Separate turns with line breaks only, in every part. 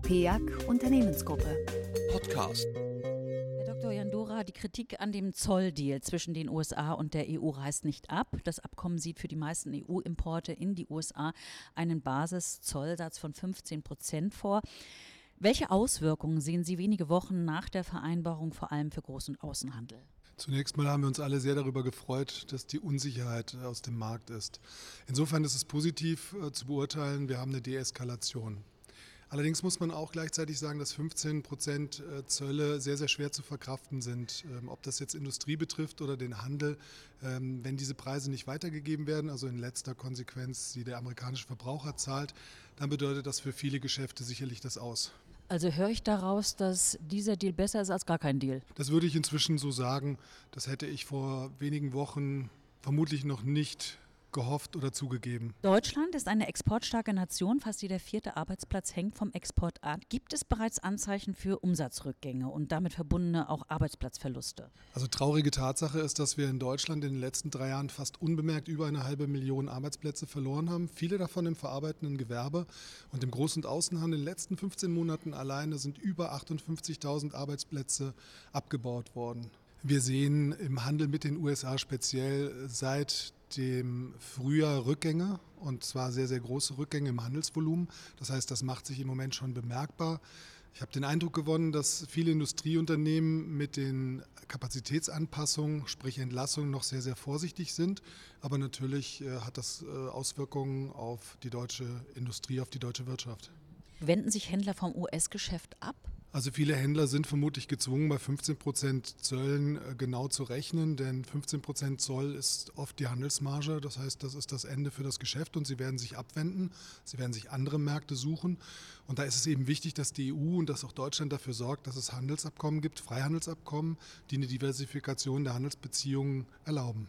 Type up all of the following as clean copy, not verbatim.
PEAC Unternehmensgruppe.
Podcast.
Herr Dr. Jandora, die Kritik an dem Zolldeal zwischen den USA und der EU reißt nicht ab. Das Abkommen sieht für die meisten EU-Importe in die USA einen Basiszollsatz von 15% vor. Welche Auswirkungen sehen Sie wenige Wochen nach der Vereinbarung vor allem für Groß- und Außenhandel?
Zunächst mal haben wir uns alle sehr darüber gefreut, dass die Unsicherheit aus dem Markt ist. Insofern ist es positiv zu beurteilen, wir haben eine Deeskalation. Allerdings muss man auch gleichzeitig sagen, dass 15% Zölle sehr, sehr schwer zu verkraften sind. Ob das jetzt Industrie betrifft oder den Handel, wenn diese Preise nicht weitergegeben werden, also in letzter Konsequenz die der amerikanische Verbraucher zahlt, dann bedeutet das für viele Geschäfte sicherlich das Aus.
Also höre ich daraus, dass dieser Deal besser ist als gar kein Deal?
Das würde ich inzwischen so sagen. Das hätte ich vor wenigen Wochen vermutlich noch nicht gehofft oder zugegeben.
Deutschland ist eine exportstarke Nation. Fast jeder 4. Arbeitsplatz hängt vom Export ab. Gibt es bereits Anzeichen für Umsatzrückgänge und damit verbundene auch Arbeitsplatzverluste?
Also traurige Tatsache ist, dass wir in Deutschland in den letzten 3 Jahren fast unbemerkt über 500.000 Arbeitsplätze verloren haben. Viele davon im verarbeitenden Gewerbe und im Groß- und Außenhandel. In den letzten 15 Monaten alleine sind über 58.000 Arbeitsplätze abgebaut worden. Wir sehen im Handel mit den USA speziell seit dem Frühjahr Rückgänge, und zwar sehr, sehr große Rückgänge im Handelsvolumen. Das heißt, das macht sich im Moment schon bemerkbar. Ich habe den Eindruck gewonnen, dass viele Industrieunternehmen mit den Kapazitätsanpassungen, sprich Entlassungen, noch sehr, sehr vorsichtig sind. Aber natürlich hat das Auswirkungen auf die deutsche Industrie, auf die deutsche Wirtschaft.
Wenden sich Händler vom US-Geschäft ab?
Also viele Händler sind vermutlich gezwungen, bei 15% Zöllen genau zu rechnen, denn 15% Zoll ist oft die Handelsmarge. Das heißt, das ist das Ende für das Geschäft und sie werden sich abwenden, sie werden sich andere Märkte suchen. Und da ist es eben wichtig, dass die EU und dass auch Deutschland dafür sorgt, dass es Handelsabkommen gibt, Freihandelsabkommen, die eine Diversifikation der Handelsbeziehungen erlauben.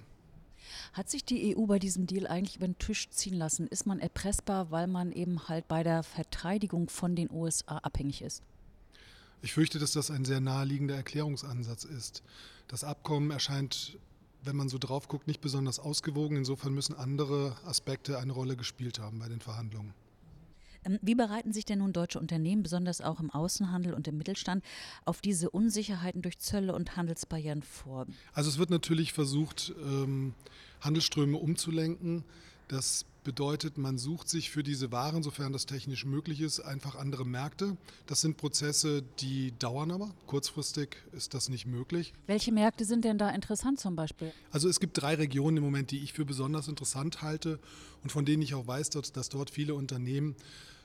Hat sich die EU bei diesem Deal eigentlich über den Tisch ziehen lassen? Ist man erpressbar, weil man eben halt bei der Verteidigung von den USA abhängig ist?
Ich fürchte, dass das ein sehr naheliegender Erklärungsansatz ist. Das Abkommen erscheint, wenn man so drauf guckt, nicht besonders ausgewogen. Insofern müssen andere Aspekte eine Rolle gespielt haben bei den Verhandlungen.
Wie bereiten sich denn nun deutsche Unternehmen, besonders auch im Außenhandel und im Mittelstand, auf diese Unsicherheiten durch Zölle und Handelsbarrieren vor?
Also es wird natürlich versucht, Handelsströme umzulenken. Das bedeutet, man sucht sich für diese Waren, sofern das technisch möglich ist, einfach andere Märkte. Das sind Prozesse, die dauern aber. Kurzfristig ist das nicht möglich.
Welche Märkte sind denn da interessant zum Beispiel?
Also es gibt 3 Regionen im Moment, die ich für besonders interessant halte und von denen ich auch weiß, dass dort viele Unternehmen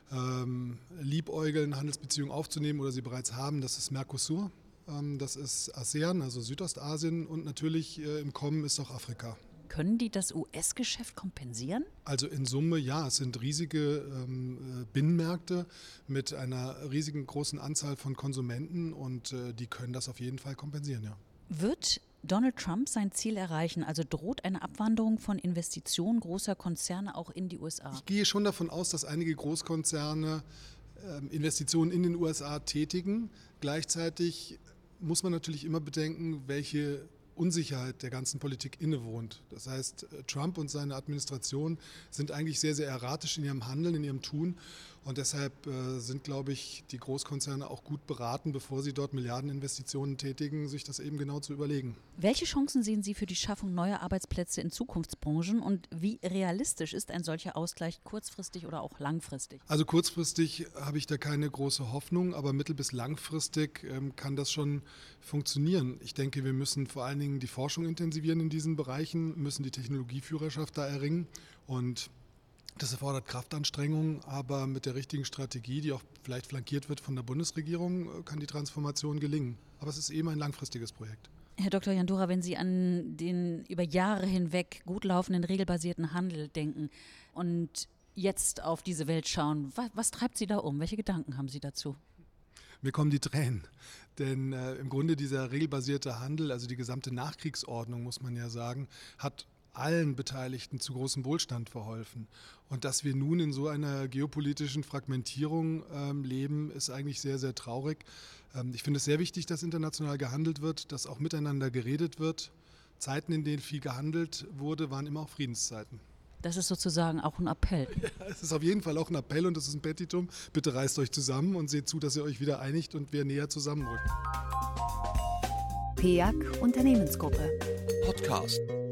liebäugeln, Handelsbeziehungen aufzunehmen oder sie bereits haben. Das ist Mercosur, das ist ASEAN, also Südostasien, und natürlich im Kommen ist auch Afrika.
Können die das US-Geschäft kompensieren?
Also in Summe ja, es sind riesige Binnenmärkte mit einer riesigen großen Anzahl von Konsumenten und die können das auf jeden Fall kompensieren, ja.
Wird Donald Trump sein Ziel erreichen? Also droht eine Abwanderung von Investitionen großer Konzerne auch in die USA?
Ich gehe schon davon aus, dass einige Großkonzerne Investitionen in den USA tätigen. Gleichzeitig muss man natürlich immer bedenken, welche Unsicherheit der ganzen Politik innewohnt. Das heißt, Trump und seine Administration sind eigentlich sehr, sehr erratisch in ihrem Handeln, in ihrem Tun. Und deshalb sind, glaube ich, die Großkonzerne auch gut beraten, bevor sie dort Milliardeninvestitionen tätigen, sich das eben genau zu überlegen.
Welche Chancen sehen Sie für die Schaffung neuer Arbeitsplätze in Zukunftsbranchen und wie realistisch ist ein solcher Ausgleich kurzfristig oder auch langfristig?
Also kurzfristig habe ich da keine große Hoffnung, aber mittel- bis langfristig kann das schon funktionieren. Ich denke, wir müssen vor allen Dingen die Forschung intensivieren in diesen Bereichen, müssen die Technologieführerschaft da erringen und das erfordert Kraftanstrengungen, aber mit der richtigen Strategie, die auch vielleicht flankiert wird von der Bundesregierung, kann die Transformation gelingen. Aber es ist eben ein langfristiges Projekt.
Herr Dr. Jandora, wenn Sie an den über Jahre hinweg gut laufenden regelbasierten Handel denken und jetzt auf diese Welt schauen, was treibt Sie da um? Welche Gedanken haben Sie dazu?
Mir kommen die Tränen, denn im Grunde dieser regelbasierte Handel, also die gesamte Nachkriegsordnung, muss man ja sagen, hat allen Beteiligten zu großem Wohlstand verholfen. Und dass wir nun in so einer geopolitischen Fragmentierung leben, ist eigentlich sehr, sehr traurig. Ich finde es sehr wichtig, dass international gehandelt wird, dass auch miteinander geredet wird. Zeiten, in denen viel gehandelt wurde, waren immer auch Friedenszeiten.
Das ist sozusagen auch ein Appell.
Ja, es ist auf jeden Fall auch ein Appell und es ist ein Petitum. Bitte reißt euch zusammen und seht zu, dass ihr euch wieder einigt und wir näher zusammenrücken.
PEAG Unternehmensgruppe.
Podcast.